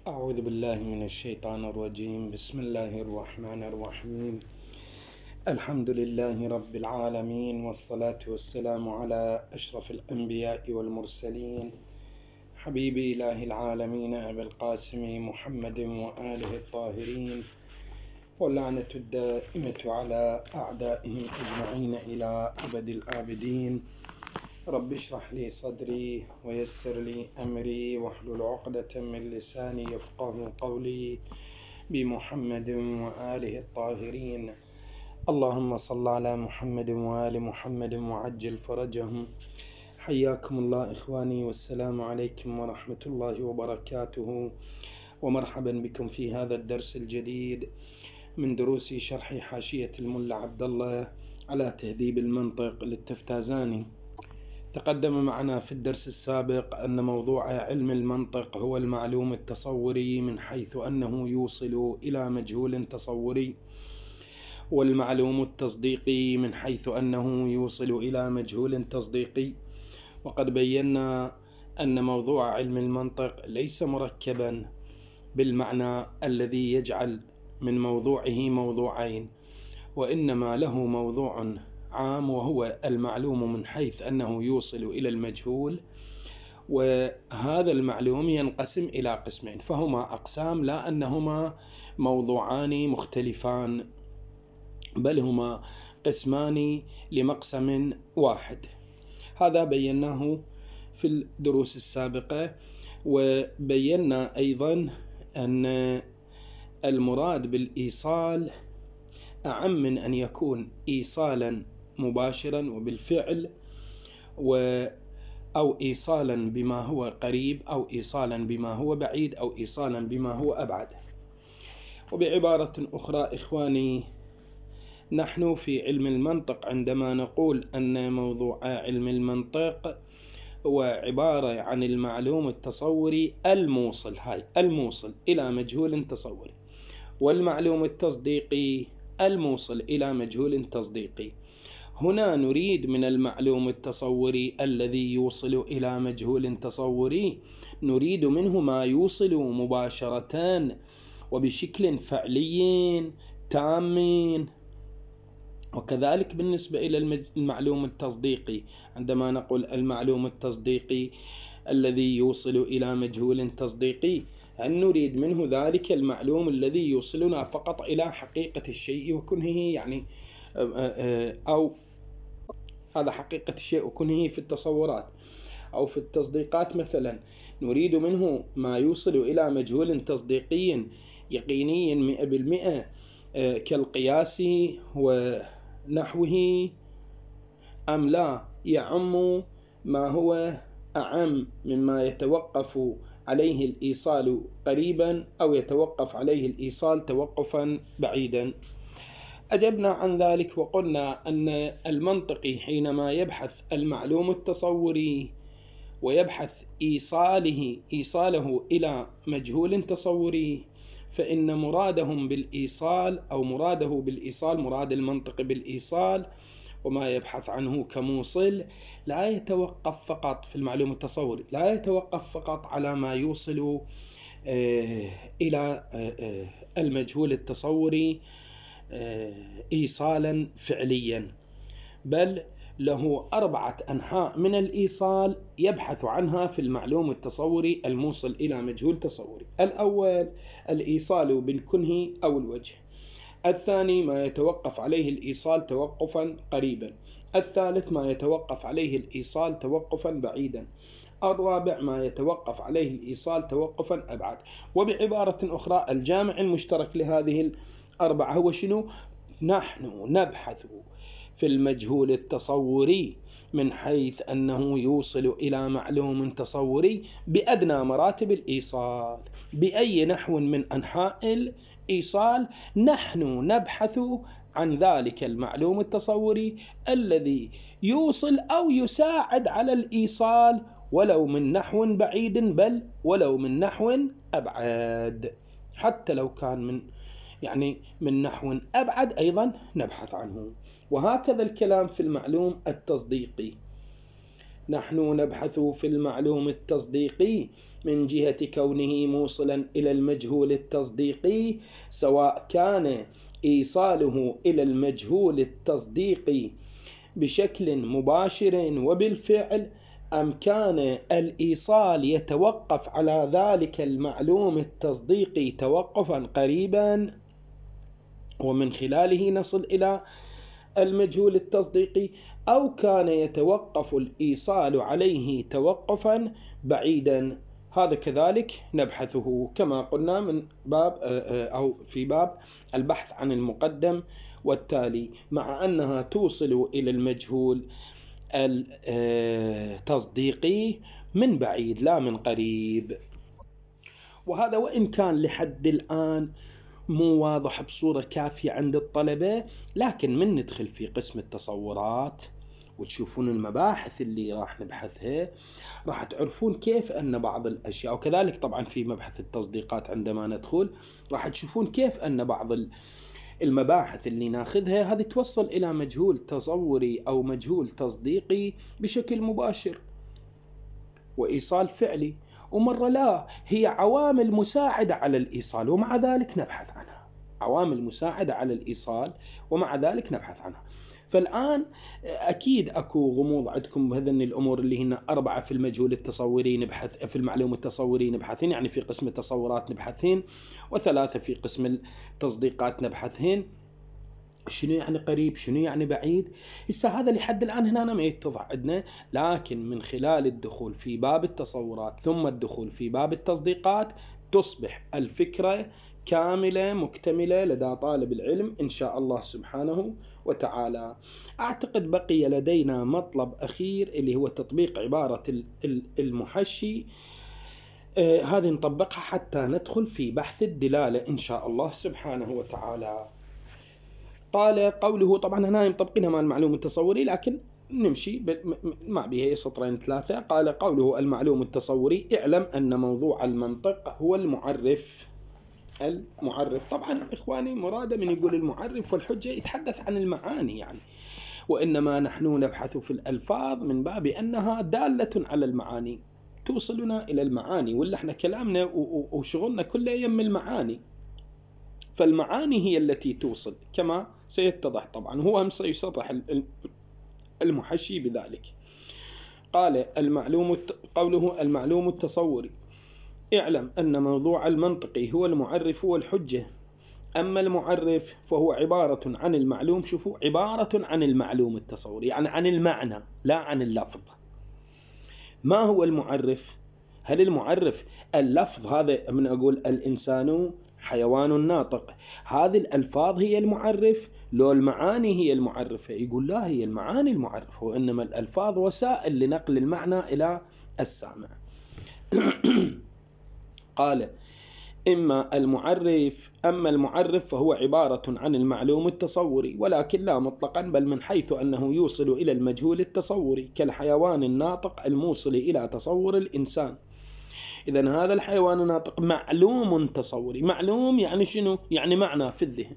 أعوذ بالله من الشيطان الرجيم. بسم الله الرحمن الرحيم. الحمد لله رب العالمين، والصلاة والسلام على أشرف الأنبياء والمرسلين، حبيب إله العالمين أبي القاسم محمد وآله الطاهرين، واللعنة الدائمة على أعدائهم أجمعين إلى أبد الآبدين. رب اشرح لي صدري ويسر لي أمري واحلل عقدة من لساني يفقه قولي، بمحمد وآله الطاهرين. اللهم صل على محمد وآل محمد وعجل فرجهم. حياكم الله إخواني، والسلام عليكم ورحمة الله وبركاته، ومرحبا بكم في هذا الدرس الجديد من دروس شرح حاشية الملا عبد الله على تهذيب المنطق للتفتازاني. تقدم معنا في الدرس السابق أن موضوع علم المنطق هو المعلوم التصوري من حيث أنه يوصل إلى مجهول تصوري، والمعلوم التصديقي من حيث أنه يوصل إلى مجهول تصديقي. وقد بينا أن موضوع علم المنطق ليس مركبا بالمعنى الذي يجعل من موضوعه موضوعين، وإنما له موضوع عام وهو المعلوم من حيث أنه يوصل إلى المجهول، وهذا المعلوم ينقسم إلى قسمين، فهما أقسام، لا أنهما موضوعان مختلفان، بل هما قسمان لمقسم واحد. هذا بيناه في الدروس السابقة. وبينا أيضا أن المراد بالإيصال أعم من أن يكون إيصالا مباشرا وبالفعل، أو إيصالا بما هو قريب، أو إيصالا بما هو بعيد، أو إيصالا بما هو أبعد. وبعبارة أخرى إخواني، نحن في علم المنطق عندما نقول أن موضوع علم المنطق هو عبارة عن المعلوم التصوري الموصل إلى مجهول تصوري، والمعلوم التصديقي الموصل إلى مجهول تصديقي. هنا نريد من المعلوم التصوري الذي يوصل إلى مجهول تصوري، نريد منه ما يوصل مباشرة وبشكل فعلي تام. وكذلك بالنسبة إلى المعلوم التصديقي، عندما نقول المعلوم التصديقي الذي يوصل إلى مجهول تصديقي، أن نريد منه ذلك المعلوم الذي يوصلنا فقط إلى حقيقة الشيء وكنهه، يعني أو هذا حقيقة الشيء وكنهه في التصورات أو في التصديقات. مثلا نريد منه ما يوصل إلى مجهول تصديقي يقيني 100% كالقياس ونحوه، أم لا يعم ما هو أعم مما يتوقف عليه الإيصال قريبا، أو يتوقف عليه الإيصال توقفا بعيدا. أجبنا عن ذلك وقلنا أن المنطقي حينما يبحث المعلوم التصوري ويبحث إيصاله إلى مجهول تصوري، فإن مرادهم بالإيصال، أو مراده بالإيصال، مراد المنطق بالإيصال وما يبحث عنه كموصل، لا يتوقف فقط في المعلوم التصوري، لا يتوقف فقط على ما يوصل إلى المجهول التصوري إيصالا فعليا، بل له 4 أنحاء من الإيصال يبحث عنها في المعلوم التصوري الموصل إلى مجهول تصوري. الأول الإيصال بالكنه أو الوجه، الثاني ما يتوقف عليه الإيصال توقفا قريبا، الثالث ما يتوقف عليه الإيصال توقفا بعيدا، الرابع ما يتوقف عليه الإيصال توقفا أبعد. وبعبارة أخرى الجامع المشترك لهذه 4 هو شنو؟ نحن نبحث في المجهول التصوري من حيث أنه يوصل إلى معلوم تصوري بأدنى مراتب الإيصال، بأي نحو من أنحاء الإيصال نحن نبحث عن ذلك المعلوم التصوري الذي يوصل أو يساعد على الإيصال، ولو من نحو بعيد، بل ولو من نحو أبعد، حتى لو كان من نحو أبعد أيضا نبحث عنه. وهكذا الكلام في المعلوم التصديقي. نحن نبحث في المعلوم التصديقي من جهة كونه موصلا إلى المجهول التصديقي، سواء كان إيصاله إلى المجهول التصديقي بشكل مباشر وبالفعل، أم كان الإيصال يتوقف على ذلك المعلوم التصديقي توقفا قريبا ومن خلاله نصل إلى المجهول التصديقي، أو كان يتوقف الإيصال عليه توقفا بعيدا. هذا كذلك نبحثه كما قلنا من باب أو في باب البحث عن المقدم والتالي، مع أنها توصل إلى المجهول التصديقي من بعيد لا من قريب. وهذا وإن كان لحد الآن مو واضح بصورة كافية عند الطلبة، لكن من ندخل في قسم التصورات وتشوفون المباحث اللي راح نبحثها راح تعرفون كيف أن بعض الأشياء، وكذلك طبعا في مبحث التصديقات عندما ندخل راح تشوفون كيف أن بعض المباحث اللي ناخذها هذه توصل إلى مجهول تصوري أو مجهول تصديقي بشكل مباشر وإيصال فعلي، ومرة لا، هي عوامل مساعدة على الإيصال ومع ذلك نبحث عنها، عوامل مساعدة على الإيصال ومع ذلك نبحث عنها. فالآن أكيد أكو غموض عندكم بهذن الأمور اللي هن 4 في المجهول التصوري نبحث، في المعلوم التصوري نبحثين، يعني في قسم التصورات نبحثين، و3 في قسم التصديقات نبحثين. شنو يعني قريب؟ شنو يعني بعيد؟ هسه هذا لحد الآن هنا ما يتضح عندنا، لكن من خلال الدخول في باب التصورات ثم الدخول في باب التصديقات تصبح الفكرة كاملة مكتملة لدى طالب العلم إن شاء الله سبحانه وتعالى. أعتقد بقي لدينا مطلب أخير اللي هو تطبيق عبارة المحشي، هذه نطبقها حتى ندخل في بحث الدلالة إن شاء الله سبحانه وتعالى. قال قوله، طبعا هنا مطبقينها مع المعلوم التصوري لكن نمشي مع بها 2-3. قال قوله المعلوم التصوري: اعلم أن موضوع المنطق هو المعرف. طبعا إخواني مراده من يقول المعرف والحجة يتحدث عن المعاني يعني، وإنما نحن نبحث في الألفاظ من باب أنها دالة على المعاني توصلنا إلى المعاني، ولا احنا كلامنا وشغلنا كله يم المعاني، فالمعاني هي التي توصل كما سيتضح. طبعا هو هم سيصرح المحشي بذلك. قال قوله المعلوم التصوري: اعلم أن موضوع المنطقي هو المعرف والحجة، أما المعرف فهو عبارة عن المعلوم. شوفوا، عبارة عن المعلوم التصوري يعني عن المعنى لا عن اللفظ. ما هو المعرف؟ هل المعرف اللفظ هذا؟ من أقول الإنسان حيوان ناطق، هذه الألفاظ هي المعرف؟ لو المعاني هي المعرفة؟ يقول لا، هي المعاني المعرفة، وإنما الألفاظ وسائل لنقل المعنى إلى السامع. قال: أما المعرف فهو عبارة عن المعلوم التصوري، ولكن لا مطلقا، بل من حيث أنه يوصل إلى المجهول التصوري كالحيوان الناطق الموصل إلى تصور الإنسان. إذن هذا الحيوان الناطق معلوم تصوري. معلوم يعني شنو؟ يعني معنى في الذهن،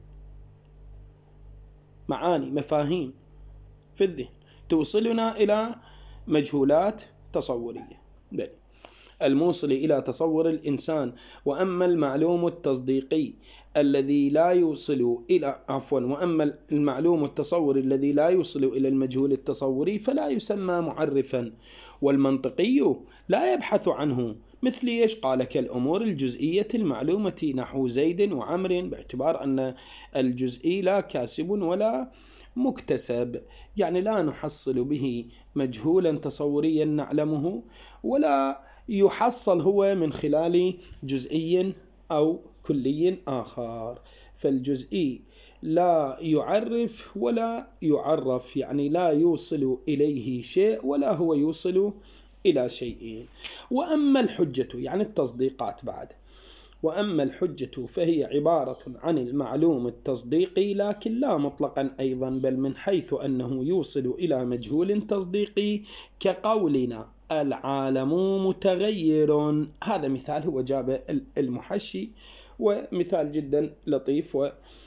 معاني مفاهيم في الذهن توصلنا إلى مجهولات تصورية الموصل إلى تصور الإنسان. وأما المعلوم التصديقي الذي لا يوصل إلى وأما المعلوم التصوري الذي لا يوصل إلى المجهول التصوري فلا يسمى معرفا، والمنطقي لا يبحث عنه. مثل ايش؟ قال: كالأمور الجزئية المعلومة نحو زيد وعمر، باعتبار أن الجزئي لا كاسب ولا مكتسب، يعني لا نحصل به مجهولا تصوريا نعلمه، ولا يحصل هو من خلال جزئي أو كلي آخر. فالجزئي لا يعرف ولا يعرف، يعني لا يوصل إليه شيء ولا هو يوصل إلى شيء. وأما الحجة يعني التصديقات بعد، وأما الحجة فهي عبارة عن المعلوم التصديقي لكن لا مطلقا أيضا، بل من حيث أنه يوصل إلى مجهول تصديقي كقولنا العالم متغير. هذا مثال هو جاب المحشي، ومثال جدا لطيف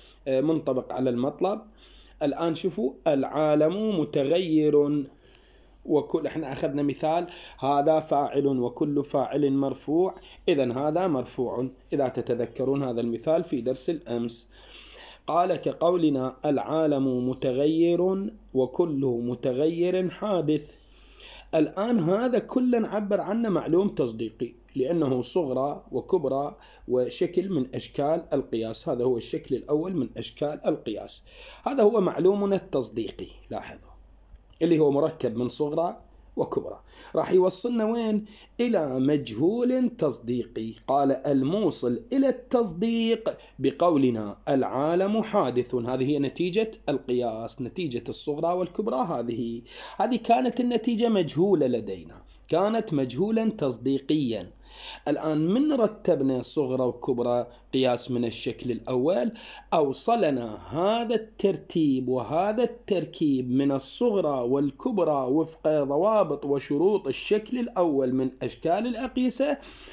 ومنطبق على المطلب. الآن شوفوا: العالم متغير، وكل، احنا أخذنا مثال هذا فاعل وكل فاعل مرفوع، إذن هذا مرفوع، إذا تتذكرون هذا المثال في درس الأمس. قال كقولنا العالم متغير وكل متغير حادث. الآن هذا كلا عبر عنه معلوم تصديقي، لأنه صغرى وكبرى وشكل من أشكال القياس. هذا هو الشكل الأول من أشكال القياس، هذا هو معلومنا التصديقي. لاحظوا اللي هو مركب من صغرى وكبرى، راح يوصلنا وين؟ إلى مجهول تصديقي. قال الموصل إلى التصديق بقولنا العالم حادث. هذه هي نتيجة القياس، نتيجة الصغرى والكبرى. هذه كانت النتيجة مجهولة لدينا، كانت مجهولا تصديقيا. الآن من رتبنا صغرى وكبرى قياس من الشكل الأول، أوصلنا هذا الترتيب وهذا التركيب من الصغرى والكبرى وفق ضوابط وشروط الشكل الأول من أشكال الأقيسة،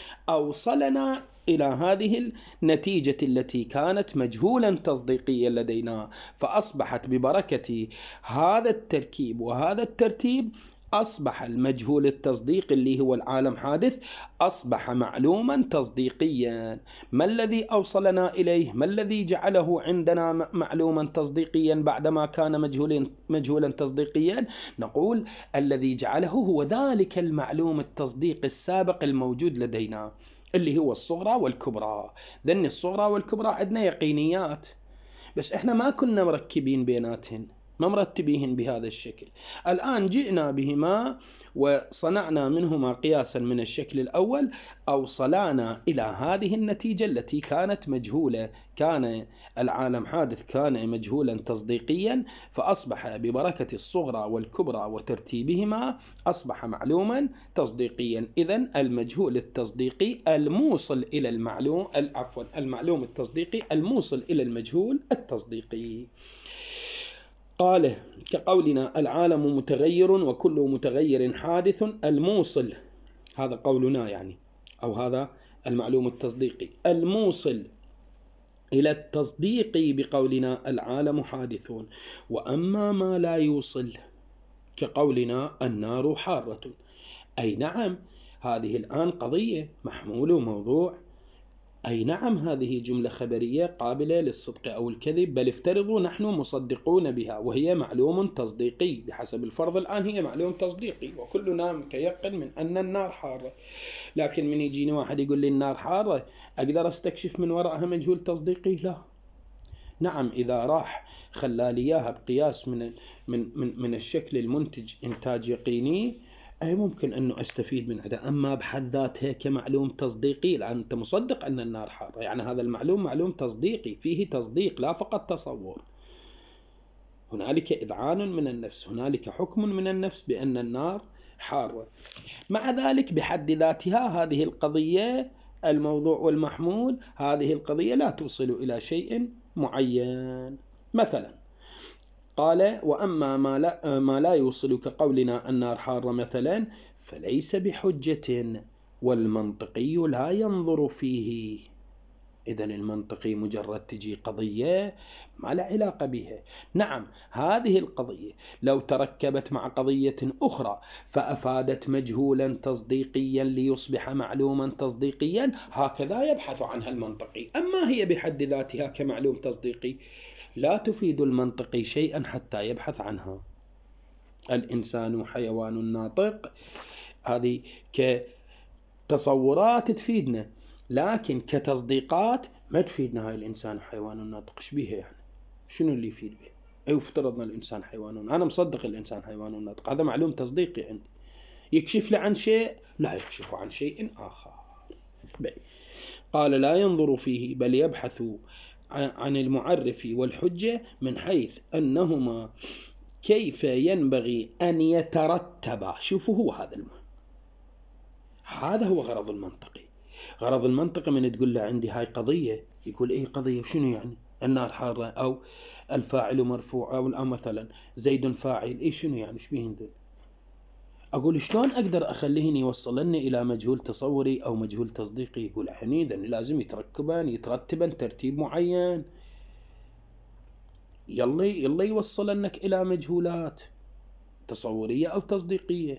أوصلنا إلى هذه النتيجة التي كانت مجهولا تصديقيا لدينا. فأصبحت ببركة هذا التركيب وهذا الترتيب أصبح المجهول التصديق اللي هو العالم حادث أصبح معلوما تصديقيا. ما الذي أوصلنا إليه؟ ما الذي جعله عندنا معلوما تصديقيا بعدما كان مجهولا تصديقيا؟ نقول الذي جعله هو ذلك المعلوم التصديق السابق الموجود لدينا اللي هو الصغرى والكبرى. ذن الصغرى والكبرى عندنا يقينيات، بس احنا ما كنا مركبين بيناتهن، ما مرتبيهن بهذا الشكل. الآن جئنا بهما وصنعنا منهما قياسا من الشكل الأول، أوصلانا إلى هذه النتيجة التي كانت مجهولة. كان العالم حادث كان مجهولا تصديقيا، فأصبح ببركة الصغرى والكبرى وترتيبهما أصبح معلوما تصديقيا. إذن المجهول التصديقي الموصل إلى المعلوم التصديقي الموصل إلى المجهول التصديقي. قال كقولنا العالم متغير وكل متغير حادث. الموصل، هذا قولنا يعني، أو هذا المعلوم التصديقي الموصل إلى التصديق بقولنا العالم حادث. وأما ما لا يوصل كقولنا النار حارة، أي نعم هذه الآن قضية محمول وموضوع، أي نعم هذه جملة خبرية قابلة للصدق أو الكذب، بل افترضوا نحن مصدقون بها وهي معلوم تصديقي بحسب الفرض. الآن هي معلوم تصديقي وكلنا متيقن من أن النار حارة، لكن من يجيني واحد يقول لي النار حارة أقدر أستكشف من وراءها مجهول تصديقي؟ لا. نعم إذا راح خلالي إياها بقياس من الشكل المنتج إنتاج يقيني، أي ممكن أنه أستفيد من هذا. أما بحد ذاتها كمعلوم تصديقي، لأن أنت مصدق أن النار حارة، يعني هذا المعلوم معلوم تصديقي فيه تصديق لا فقط تصور. هنالك إذعان من النفس، هنالك حكم من النفس بأن النار حارة. مع ذلك بحد ذاتها هذه القضية الموضوع والمحمول، هذه القضية لا توصل إلى شيء معين. مثلا قال وأما ما لا يوصل كقولنا النار حارة مثلا فليس بحجة، والمنطقي لا ينظر فيه. إذن المنطقي مجرد تجي قضية ما لا علاقة بها. نعم هذه القضية لو تركبت مع قضية أخرى فأفادت مجهولا تصديقيا ليصبح معلوما تصديقيا، هكذا يبحث عنها المنطقي. أما هي بحد ذاتها كمعلوم تصديقي لا تفيد المنطقي شيئا حتى يبحث عنها. الإنسان حيوان ناطق، هذه كتصورات تفيدنا، لكن كتصديقات ما تفيدنا. هاي الإنسان حيوان ناطق، ايش بيها يعني؟ شنو اللي يفيد به؟ أي افترضنا الإنسان حيوان، أنا مصدق الإنسان حيوان ناطق، هذا معلوم تصديقي عندي. يكشف لي عن شيء؟ لا يكشف عن شيء آخر. قال لا ينظر فيه بل يبحث عن المعرف والحجة من حيث أنهما كيف ينبغي أن يترتبا. شوفوا هو هذا المهم، هذا هو غرض المنطقي. غرض المنطقي من تقول له عندي هاي قضية، يقول إيه قضية؟ شنو يعني؟ النار حارة أو الفاعل مرفوع أو مثلا زيد فاعل، إيه شنو يعني؟ إيش بيهن دول؟ أقول شلون أقدر أخليهن يوصلني إلى مجهول تصوري أو مجهول تصديقي؟ يقول عنيدا لازم يترتبا ترتيب معين، يلا يوصلنك إلى مجهولات. تصورية أو تصديقية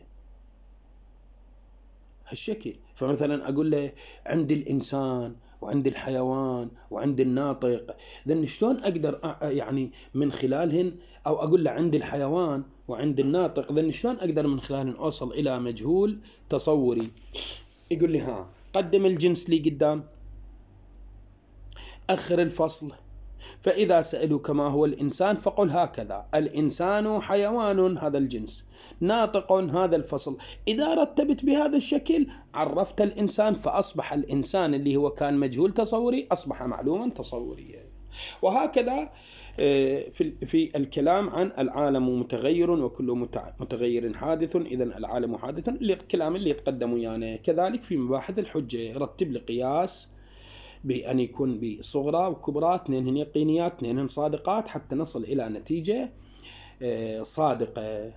هالشكل. فمثلا أقول له عند الإنسان وعند الحيوان وعند الناطق، ذن شلون أقدر يعني من خلالهن، أو أقول له عند الحيوان وعند الناطق، ذن شلون أقدر من خلالهن أوصل إلى مجهول تصوري. يقول لي ها قدم الجنس لي قدام، أخر الفصل، فإذا سألوك ما هو الإنسان فقل هكذا: الإنسان حيوان، هذا الجنس، ناطق، هذا الفصل. إذا رتبت بهذا الشكل عرفت الإنسان، فأصبح الإنسان اللي هو كان مجهول تصوري أصبح معلوما تصوريا. وهكذا في الكلام عن العالم متغير وكل متغير حادث، إذا العالم حادث، الكلام اللي يتقدم يعني. كذلك في مباحث الحجة رتب لقياس بأن يكون بصغرى وكبرى، اثنين يقينيات اثنين صادقات، حتى نصل إلى نتيجة صادقة.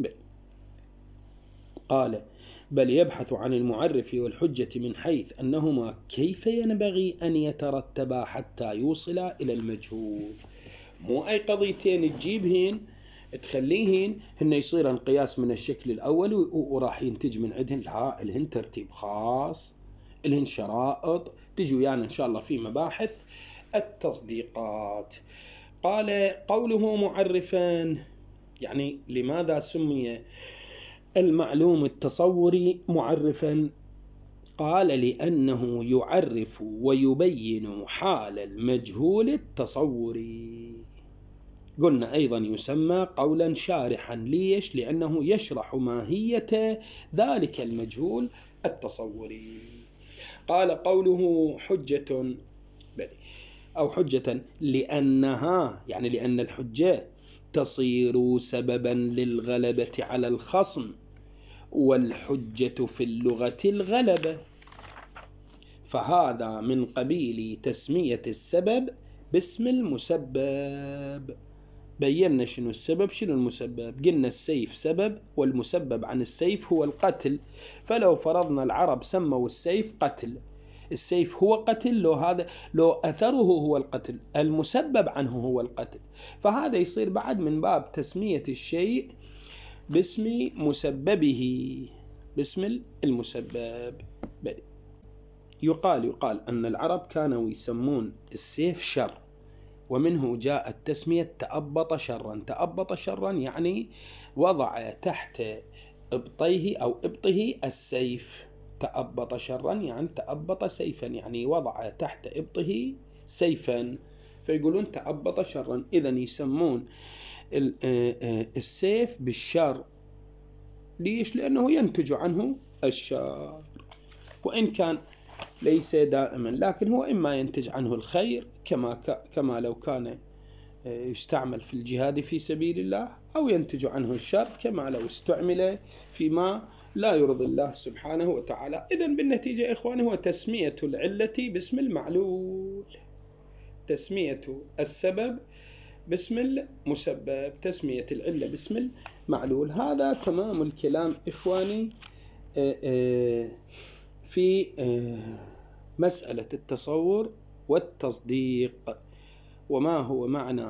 قال: بل يبحث عن المعرف والحجة من حيث أنهما كيف ينبغي أن يترتبا حتى يوصلا إلى المجهول. مو أي قضيتين تجيبهن تخليهن هن يصيرن قياس من الشكل الأول وراح ينتج من عندهن، لا، لهن ترتيب خاص، لهن شرائط تجوا يعني إن شاء الله في مباحث التصديقات. قال: قوله معرفا، يعني لماذا سمي المعلوم التصوري معرفا؟ قال: لأنه يعرف ويبين حال المجهول التصوري. قلنا أيضا يسمى قولا شارحا. ليش؟ لأنه يشرح ماهية ذلك المجهول التصوري. قال: قوله حجة أو حجة لأنها، يعني لأن الحجة تصير سببا للغلبة على الخصم، والحجة في اللغة الغلبة، فهذا من قبيل تسمية السبب باسم المسبب. بينا شنو السبب شنو المسبب. قلنا السيف سبب، والمسبب عن السيف هو القتل. فلو فرضنا العرب سموا السيف قتل، السيف هو قتل، لو أثره هو القتل، المسبب عنه هو القتل. فهذا يصير بعد من باب تسمية الشيء باسم مسببه، باسم المسبب. يقال أن العرب كانوا يسمون السيف شر، ومنه جاءت تسمية تأبط شرا. تأبط شرا يعني وضع تحت إبطيه أو إبطه السيف. تأبط شرا يعني تأبط سيفا، يعني وضع تحت إبطه سيفا، فيقولون تأبط شرا. إذن يسمون السيف بالشر. ليش؟ لأنه ينتج عنه الشر، وإن كان ليس دائما، لكن هو إما ينتج عنه الخير كما لو كان يستعمل في الجهاد في سبيل الله، أو ينتج عنه الشر كما لو استعمل فيما لا يرضي الله سبحانه وتعالى. إذن بالنتيجة إخواني هو تسمية العلة باسم المعلول، تسمية السبب باسم المسبب، تسمية العلة باسم المعلول. هذا تمام الكلام إخواني في مسألة التصور والتصديق. وما هو معنى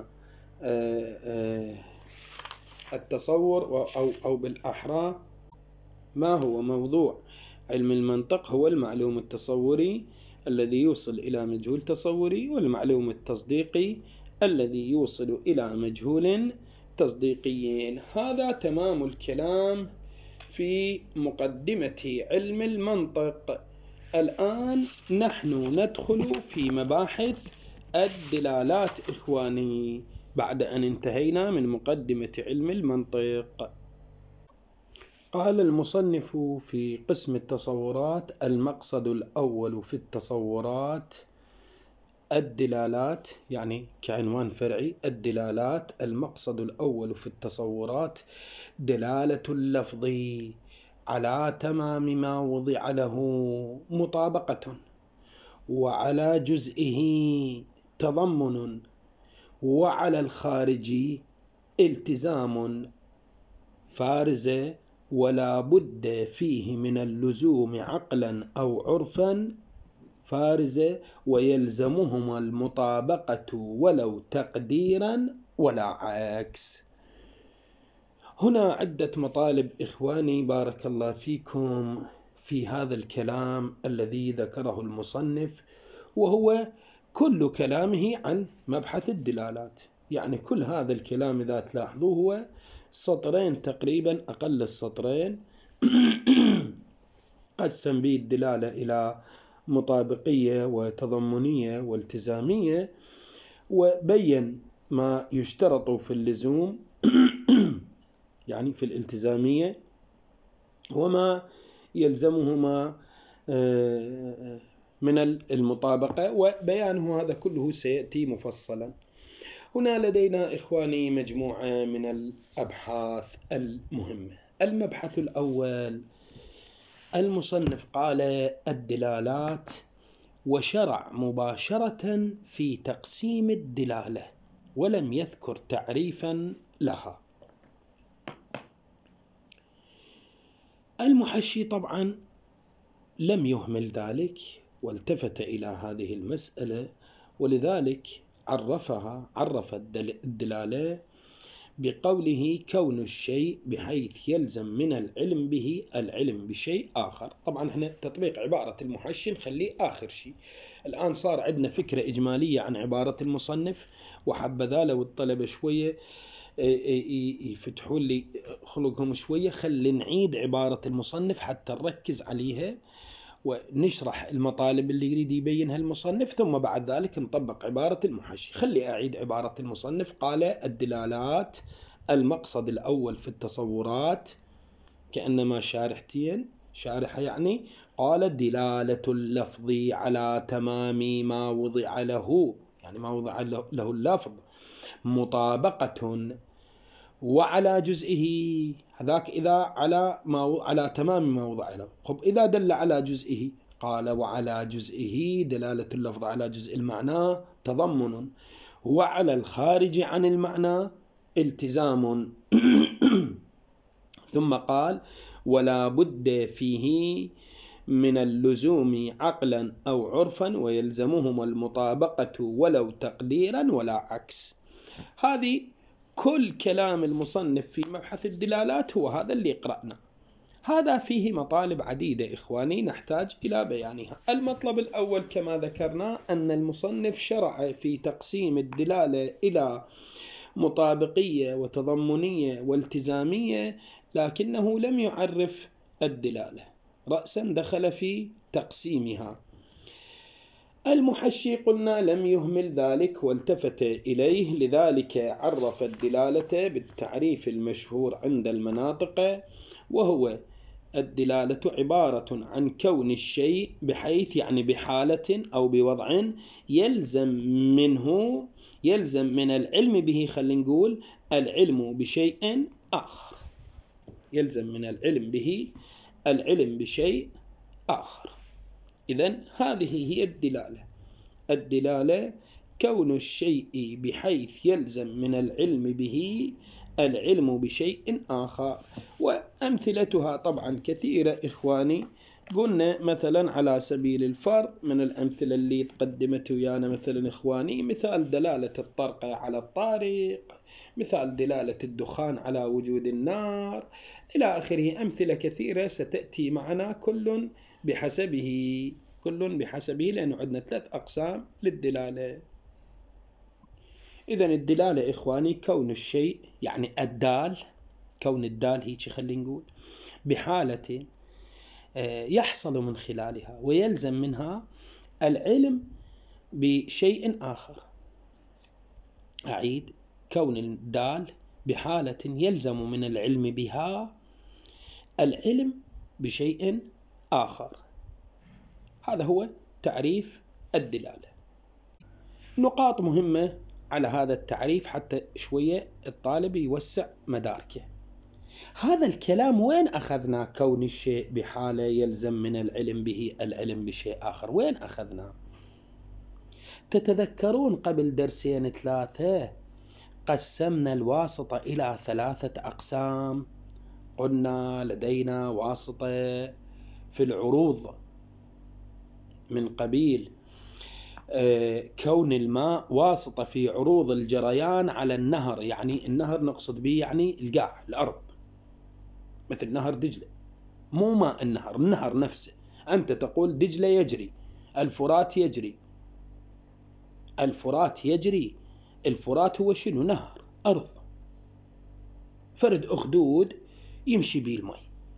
التصور، أو بالأحرى ما هو موضوع علم المنطق؟ هو المعلوم التصوري الذي يوصل إلى مجهول تصوري، والمعلوم التصديقي الذي يوصل إلى مجهول تصديقي. هذا تمام الكلام في مقدمة علم المنطق. الآن نحن ندخل في مباحث الدلالات إخواني، بعد أن انتهينا من مقدمة علم المنطق. قال المصنف في قسم التصورات: المقصد الأول في التصورات الدلالات، يعني كعنوان فرعي الدلالات. المقصد الأول في التصورات دلالة اللفظ على تمام ما وضع له مطابقة، وعلى جزئه تضمن، وعلى الخارج التزام فارزة، ولا بد فيه من اللزوم عقلا أو عرفا فارزة، ويلزمهما المطابقة ولو تقديرا ولا عكس. هنا عدة مطالب إخواني بارك الله فيكم في هذا الكلام الذي ذكره المصنف، وهو كل كلامه عن مبحث الدلالات. يعني كل هذا الكلام إذا تلاحظوه هو سطرين تقريبا، أقل السطرين قسم به الدلالة إلى مطابقية وتضمنية والتزامية، وبين ما يشترط في اللزوم يعني في الالتزامية، وما يلزمهما من المطابقة، وبيانه هذا كله سيأتي مفصلا. هنا لدينا إخواني مجموعة من الأبحاث المهمة. المبحث الأول، المصنف قال الدلالات، وشرع مباشرة في تقسيم الدلالة ولم يذكر تعريفا لها. المحشي طبعا لم يهمل ذلك والتفت إلى هذه المسألة، ولذلك عرف الدلالة بقوله كون الشيء بحيث يلزم من العلم به العلم بشيء آخر. طبعا احنا تطبيق عبارة المحشي نخليه آخر شيء. الآن صار عندنا فكرة إجمالية عن عبارة المصنف، وحبذا لو الطلبة شوية يفتحوا لي خلقهم شوية، خلي نعيد عبارة المصنف حتى نركز عليها ونشرح المطالب اللي يريد يبينها المصنف، ثم بعد ذلك نطبق عبارة المحشي. خلي أعيد عبارة المصنف. قال الدلالات المقصد الأول في التصورات، كأنما شارحة يعني، قال دلالة اللفظ على تمام ما وضع له، يعني ما وضع له اللفظ، مطابقة وعلى جزئه. هذاك إذا على تمام ما وضع له. خب إذا دل على جزئه، قال وعلى جزئه دلالة اللفظ على جزء المعنى تضمن، وعلى الخارج عن المعنى التزام. ثم قال ولا بد فيه من اللزوم عقلا أو عرفا، ويلزمهم المطابقة ولو تقديرا ولا عكس. هذه كل كلام المصنف في مبحث الدلالات هو هذا اللي قرأنا. هذا فيه مطالب عديدة إخواني نحتاج إلى بيانها. المطلب الأول كما ذكرنا أن المصنف شرع في تقسيم الدلالة إلى مطابقية وتضمنية والتزامية، لكنه لم يعرف الدلالة، رأسا دخل في تقسيمها. المحشي قلنا لم يهمل ذلك والتفت إليه، لذلك عرف الدلالة بالتعريف المشهور عند المناطق، وهو الدلالة عبارة عن كون الشيء بحيث يعني بحالة أو بوضع يلزم من العلم به، خلينا نقول العلم بشيء آخر، يلزم من العلم به العلم بشيء آخر. إذن هذه هي الدلالة كون الشيء بحيث يلزم من العلم به العلم بشيء آخر. وأمثلتها طبعا كثيرة إخواني. قلنا مثلا على سبيل الفرض من الأمثلة اللي تقدمت ويانا مثلا إخواني، مثال دلالة الطرق على الطارق، مثال دلالة الدخان على وجود النار، إلى آخره. أمثلة كثيرة ستأتي معنا كل بحسبه، لأنه عندنا 3 أقسام للدلالة. إذن الدلالة إخواني كون الشيء، يعني الدال، كون الدال هيك خلينا نقول بحالة يحصل من خلالها ويلزم منها العلم بشيء آخر. أعيد، كون الدال بحالة يلزم من العلم بها العلم بشيء آخر. هذا هو تعريف الدلالة. نقاط مهمة على هذا التعريف حتى شوية الطالب يوسع مداركه. هذا الكلام وين أخذنا؟ كون الشيء بحالة يلزم من العلم به العلم بشيء آخر، وين أخذنا؟ تتذكرون قبل 2-3 قسمنا الواسطة إلى 3 أقسام. قلنا لدينا واسطة في العروض من قبيل كون الماء واسطة في عروض الجريان على النهر، يعني النهر نقصد به يعني القاع الأرض، مثل نهر دجلة، مو ماء النهر، النهر نفسه. أنت تقول دجلة يجري، الفرات يجري، الفرات يجري، الفرات هو شنو؟ نهر أرض، فرد أخدود يمشي به الماء.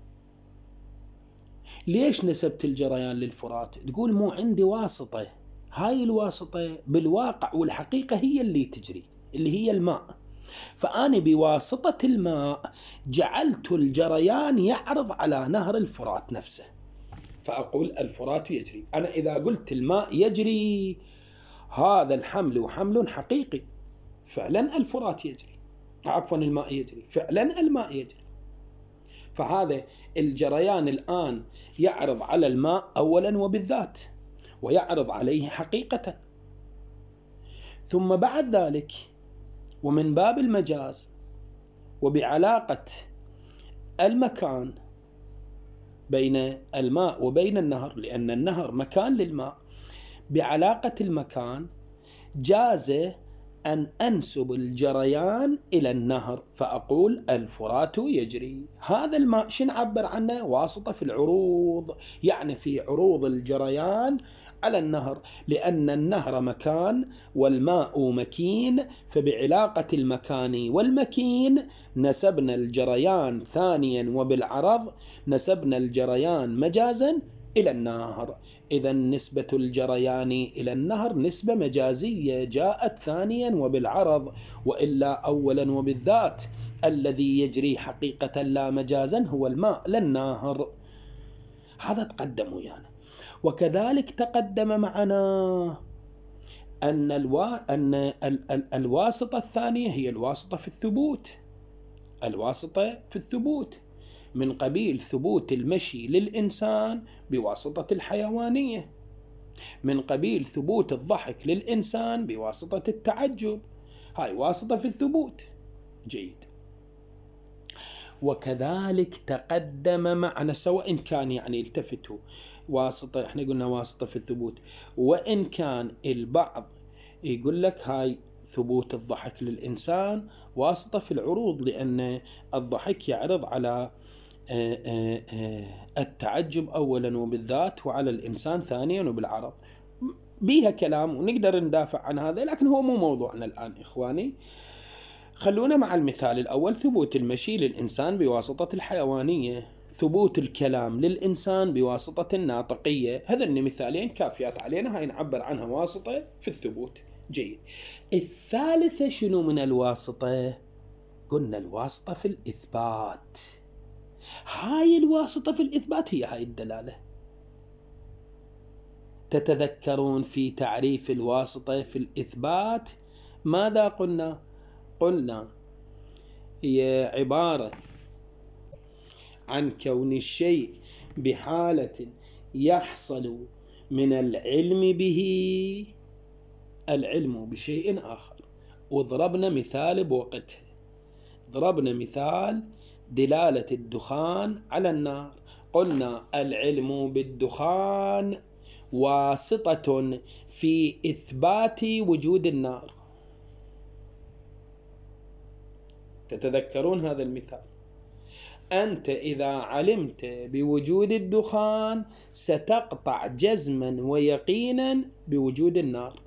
ليش نسبت الجريان للفرات؟ تقول مو عندي واسطة، هاي الواسطة بالواقع والحقيقة هي اللي تجري، اللي هي الماء، فأنا بواسطة الماء جعلت الجريان يعرض على نهر الفرات نفسه، فأقول الفرات يجري. أنا إذا قلت الماء يجري هذا الحمل حمل حقيقي، فعلا الفرات يجري، عفوا الماء يجري، فعلا الماء يجري. فهذا الجريان الآن يعرض على الماء أولا وبالذات، ويعرض عليه حقيقة، ثم بعد ذلك ومن باب المجاز وبعلاقة المكان بين الماء وبين النهر، لأن النهر مكان للماء، بعلاقة المكان جاز أن أنسب الجريان إلى النهر، فأقول الفرات يجري. هذا الماء شن عبر عنه؟ واسطة في العروض، يعني في عروض الجريان على النهر، لأن النهر مكان والماء مكين، فبعلاقة المكان والمكين نسبنا الجريان ثانيا، وبالعرض نسبنا الجريان مجازا إلى النهر. إذا نسبة الجريان إلى النهر نسبة مجازية جاءت ثانيا وبالعرض، وإلا أولا وبالذات الذي يجري حقيقة لا مجازا هو الماء لا النهر. هذا تقدم ويانا. وكذلك تقدم معنا أن الواسطة الثانية هي الواسطة في الثبوت، الواسطة في الثبوت من قبيل ثبوت المشي للإنسان بواسطة الحيوانية، من قبيل ثبوت الضحك للإنسان بواسطة التعجب، هاي واسطة في الثبوت. جيد. وكذلك تقدم معنا، سواء كان يعني التفتوا واسطة، احنا قلنا واسطة في الثبوت، وإن كان البعض يقول لك هاي ثبوت الضحك للإنسان واسطة في العروض، لأن الضحك يعرض على التعجب أولا وبالذات، وعلى الإنسان ثانيا وبالعرض. بيها كلام ونقدر ندافع عن هذا، لكن هو مو موضوعنا الآن إخواني. خلونا مع المثال الأول، ثبوت المشي للإنسان بواسطة الحيوانية، ثبوت الكلام للإنسان بواسطة الناطقية. هذين مثالين كافيات علينا، هاي نعبر عنها واسطة في الثبوت. جيد. الثالثة شنو من الواسطة؟ قلنا الواسطة في الإثبات. هاي الواسطة في الإثبات هي هاي الدلالة. تتذكرون في تعريف الواسطة في الإثبات ماذا قلنا؟ قلنا هي عبارة عن كون الشيء بحالة يحصل من العلم به العلم بشيء آخر. وضربنا مثال بوقته، ضربنا مثال دلالة الدخان على النار، قلنا العلم بالدخان واسطة في إثبات وجود النار. تتذكرون هذا المثال؟ أنت إذا علمت بوجود الدخان ستقطع جزما ويقينا بوجود النار،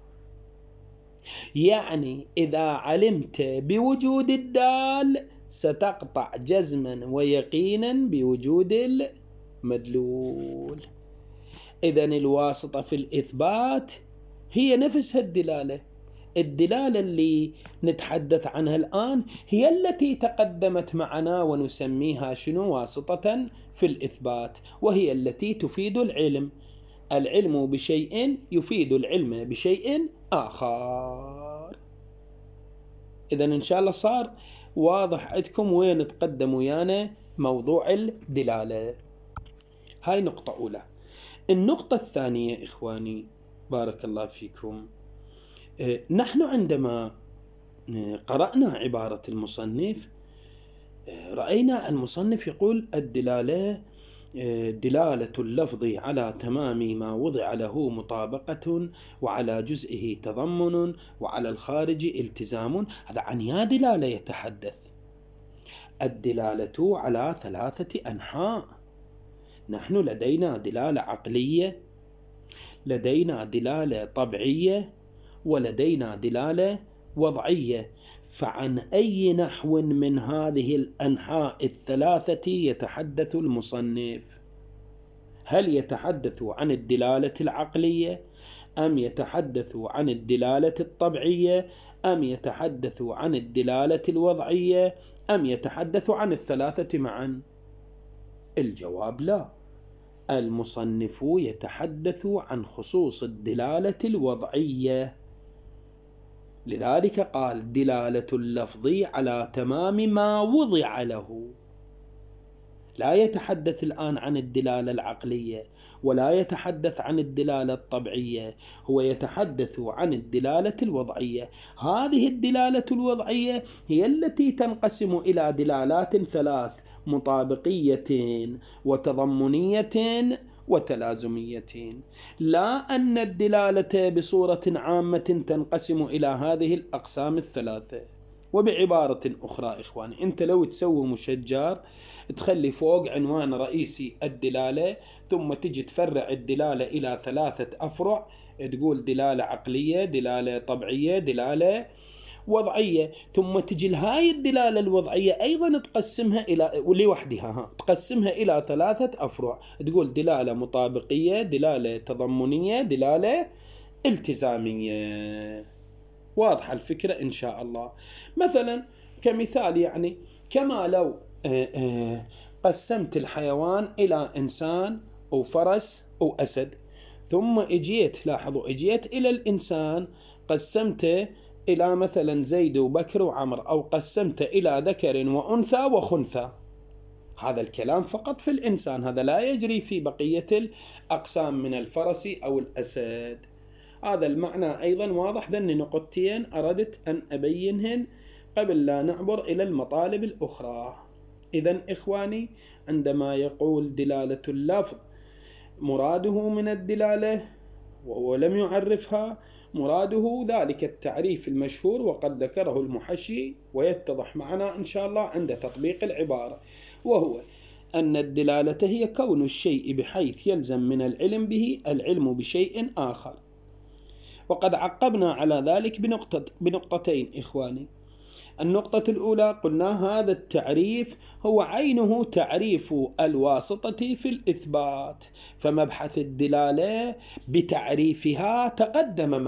يعني إذا علمت بوجود الدال ستقطع جزما ويقينا بوجود المدلول. إذن الواسطة في الإثبات هي نفسها الدلالة. الدلالة اللي نتحدث عنها الآن هي التي تقدمت معنا ونسميها شنو؟ واسطة في الإثبات، وهي التي تفيد العلم. العلم بشيء يفيد العلم بشيء آخر. إذن إن شاء الله صار واضح عندكم وين تقدم ويانا موضوع الدلالة. هاي نقطة أولى. النقطة الثانية إخواني بارك الله فيكم، نحن عندما قرأنا عبارة المصنف رأينا المصنف يقول الدلالة دلالة اللفظ على تمام ما وضع له مطابقة، وعلى جزئه تضمن، وعلى الخارج التزام. هذا عن يا دلالة يتحدث. الدلالة على 3 أنحاء. نحن لدينا دلالة عقلية، لدينا دلالة طبيعية، ولدينا دلالة وضعية. فعن أي نحو من هذه الأنحاء 3 يتحدث المصنف؟ هل يتحدث عن الدلالة العقلية، أم يتحدث عن الدلالة الطبيعية، أم يتحدث عن الدلالة الوضعية، أم يتحدث عن 3 معا؟ الجواب لا. المصنف يتحدث عن خصوص الدلالة الوضعية، لذلك قال دلالة اللفظ على تمام ما وضع له. لا يتحدث الآن عن الدلالة العقلية، ولا يتحدث عن الدلالة الطبيعية، هو يتحدث عن الدلالة الوضعية. هذه الدلالة الوضعية هي التي تنقسم إلى دلالات 3: مطابقية، وتضمنية، وتلازمية. لا أن الدلالة بصورة عامة تنقسم إلى هذه الأقسام 3. وبعبارة أخرى إخواني، أنت لو تسوي مشجر تخلي فوق عنوان رئيسي الدلالة، ثم تجي تفرع الدلالة إلى 3 أفرع، تقول دلالة عقلية، دلالة طبيعية، دلالة وضعية، ثم تجي لهاي الدلالة الوضعية أيضا تقسمها إلى لوحدها، تقسمها إلى 3 أفرع، تقول دلالة مطابقية، دلالة تضمنية، دلالة التزامية. واضحة الفكرة إن شاء الله. مثلا كمثال، يعني كما لو قسمت الحيوان إلى إنسان أو فرس أو أسد، ثم اجيت، لاحظوا، اجيت إلى الإنسان قسمته إلى مثلا زيد وبكر وعمر، أو قسمته إلى ذكر وأنثى وخنثى. هذا الكلام فقط في الإنسان، هذا لا يجري في بقية الأقسام من الفرس أو الأسد. هذا المعنى أيضا واضح. ذن نقطتين أردت أن أبينهن قبل لا نعبر إلى المطالب الأخرى. إذن إخواني، عندما يقول دلالة اللفظ مراده من الدلالة وهو لم يعرفها، مراده ذلك التعريف المشهور وقد ذكره المحشي ويتضح معنا إن شاء الله عند تطبيق العبارة، وهو أن الدلالة هي كون الشيء بحيث يلزم من العلم به العلم بشيء آخر. وقد عقبنا على ذلك بنقطتين إخواني. النقطة الأولى قلنا هذا التعريف هو عينه تعريف الواسطة في الإثبات، فمبحث الدلالة بتعريفها تقدم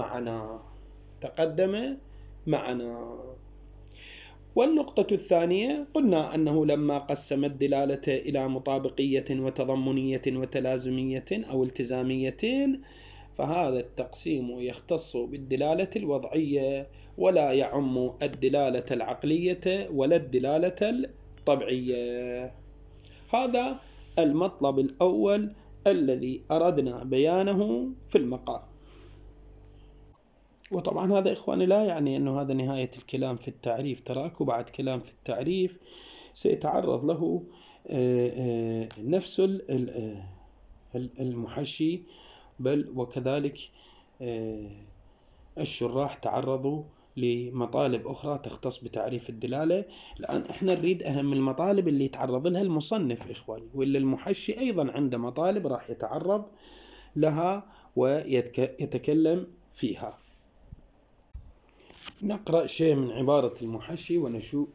معنا. والنقطة الثانية قلنا أنه لما قسم الدلالة إلى مطابقية وتضمنية وتلازمية أو التزامية، فهذا التقسيم يختص بالدلالة الوضعية ولا يعم الدلالة العقلية ولا الدلالة الطبيعية. هذا المطلب الأول الذي أردنا بيانه في المقام. وطبعا هذا إخواني لا يعني أنه هذا نهاية الكلام في التعريف، تراكوا بعد كلام في التعريف سيتعرض له نفس المحشي، بل وكذلك الشراح تعرضوا لمطالب أخرى تختص بتعريف الدلالة. الآن إحنا نريد أهم المطالب اللي يتعرض لها المصنف إخواني، واللي المحشي أيضا عنده مطالب راح يتعرض لها ويتكلم فيها. نقرأ شيء من عبارة المحشي ونشوف.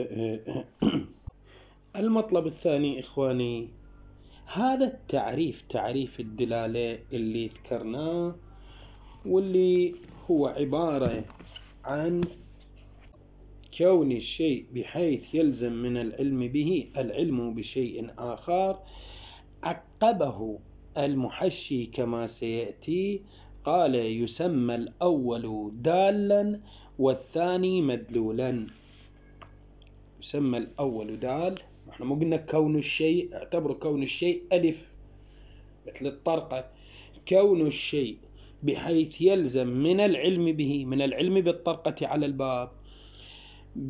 المطلب الثاني إخواني، هذا التعريف، تعريف الدلالة اللي ذكرناه، واللي هو عبارة عن كون الشيء بحيث يلزم من العلم به العلم بشيء آخر، عقبه المحشي كما سيأتي، قال يسمى الأول دالا والثاني مدلولا. يسمى الأول دال، احنا مو قلنا كون الشيء، اعتبروا كون الشيء ألف مثل الطرقة. كون الشيء بحيث يلزم من العلم به، من العلم بالطرقة على الباب،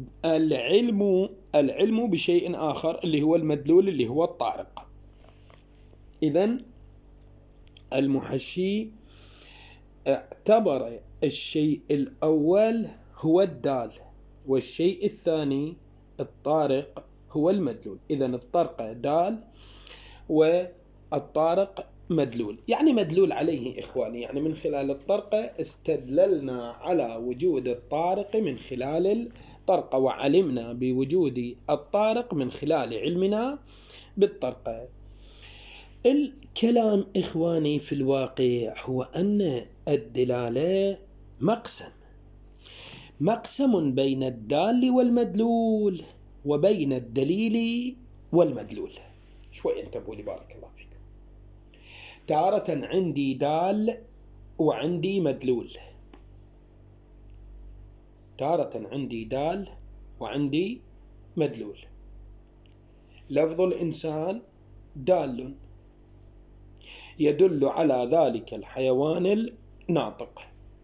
العلم بشيء آخر اللي هو المدلول اللي هو الطارق. إذن المحشي اعتبر الشيء الأول هو الدال، والشيء الثاني الطارق هو المدلول. إذن الطرقة دال والطارق مدلول، يعني مدلول عليه إخواني، يعني من خلال الطرقة استدللنا على وجود الطارق من خلال الطرقة، وعلمنا بوجود الطارق من خلال علمنا بالطرقة. الكلام إخواني في الواقع هو أن الدلالة مقسم بين الدال والمدلول وبين الدليل والمدلول. شوي انتبهوا لي بارك الله فيكم. تارة عندي دال وعندي مدلول، تارة عندي دال وعندي مدلول. لفظ الإنسان دال يدل على ذلك الحيوان الناطق.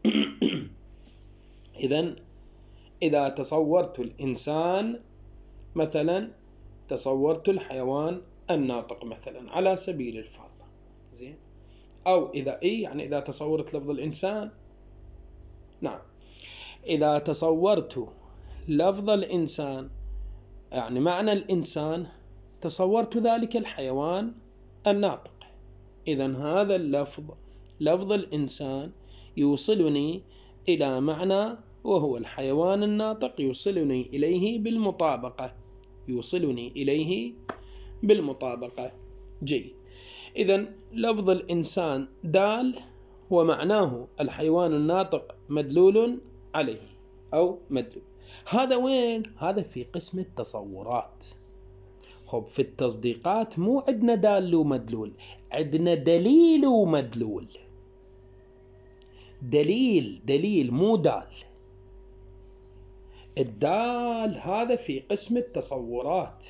إذن إذا تصورت الإنسان مثلا، تصورت الحيوان الناطق مثلا على سبيل الفرض، زين، أو إذا يعني إذا تصورت لفظ الإنسان، نعم، إذا تصورت لفظ الإنسان يعني معنى الإنسان، تصورت ذلك الحيوان الناطق. إذن هذا اللفظ، لفظ الإنسان، يوصلني إلى معنى وهو الحيوان الناطق، يوصلني إليه بالمطابقة، يوصلني إليه بالمطابقة. جيد. إذن لفظ الإنسان دال ومعناه الحيوان الناطق مدلول عليه أو مدلول. هذا وين؟ هذا في قسم التصورات. خب في التصديقات مو عندنا دال ومدلول، عندنا دليل ومدلول. دليل مو دال. الدال هذا في قسم التصورات،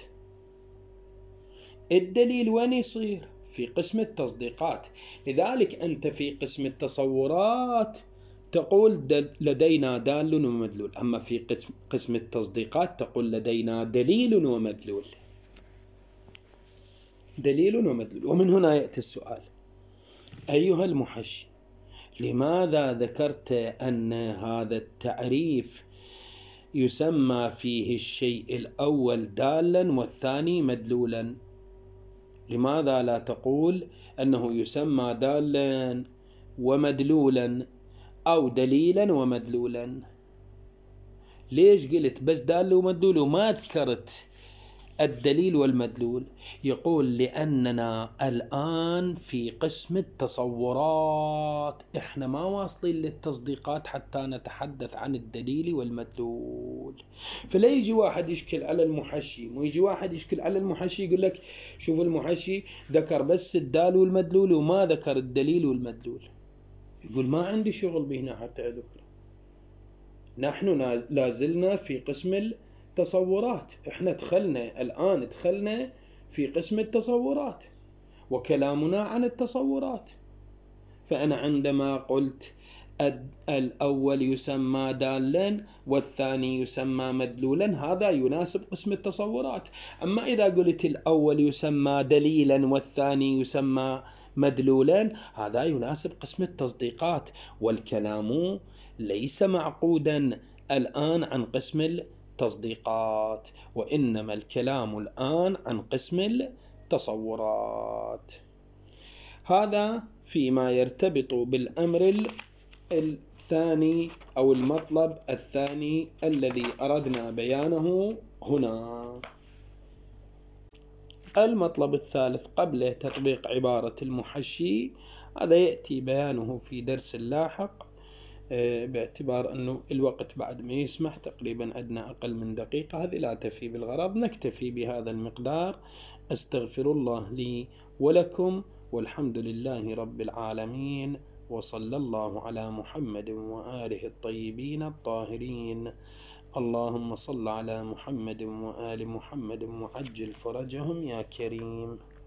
الدليل وين يصير؟ في قسم التصديقات. لذلك أنت في قسم التصورات تقول لدينا دال ومدلول، أما في قسم التصديقات تقول لدينا دليل ومدلول. دليل ومدلول. ومن هنا يأتي السؤال: أيها المحشي، لماذا ذكرت أن هذا التعريف يسمى فيه الشيء الأول دالا والثاني مدلولا؟ لماذا لا تقول أنه يسمى دالا ومدلولا أو دليلا ومدلولا؟ ليش قلت بس دال ومدلول وما ذكرت الدليل والمدلول؟ يقول لأننا الآن في قسم التصورات، إحنا ما واصلين للتصديقات حتى نتحدث عن الدليل والمدلول. فلا يجي واحد يشكل على المحشي، ويجي واحد يشكل على المحشي يقول لك شوف المحشي ذكر بس الدال والمدلول وما ذكر الدليل والمدلول. يقول ما عندي شغل بهنا حتى أذكره. نحن لازلنا في قسم التصورات، احنا دخلنا في قسم التصورات وكلامنا عن التصورات. فأنا عندما قلت الأول يسمى دالا والثاني يسمى مدلولا، هذا يناسب قسم التصورات. أما إذا قلت الأول يسمى دليلا والثاني يسمى مدلولا، هذا يناسب قسم التصديقات، والكلام ليس معقودا الآن عن قسم التصديقات، وإنما الكلام الآن عن قسم التصورات. هذا فيما يرتبط بالأمر الثاني أو المطلب الثاني الذي أردنا بيانه هنا. المطلب الثالث قبل تطبيق عبارة المحشي، هذا يأتي بيانه في درس لاحق، باعتبار أنه الوقت بعد ما يسمح، تقريبا عندنا أقل من دقيقة، هذه لا تفي بالغرض. نكتفي بهذا المقدار. أستغفر الله لي ولكم، والحمد لله رب العالمين، وصلى الله على محمد وآله الطيبين الطاهرين. اللهم صل على محمد وآل محمد وعجل فرجهم يا كريم.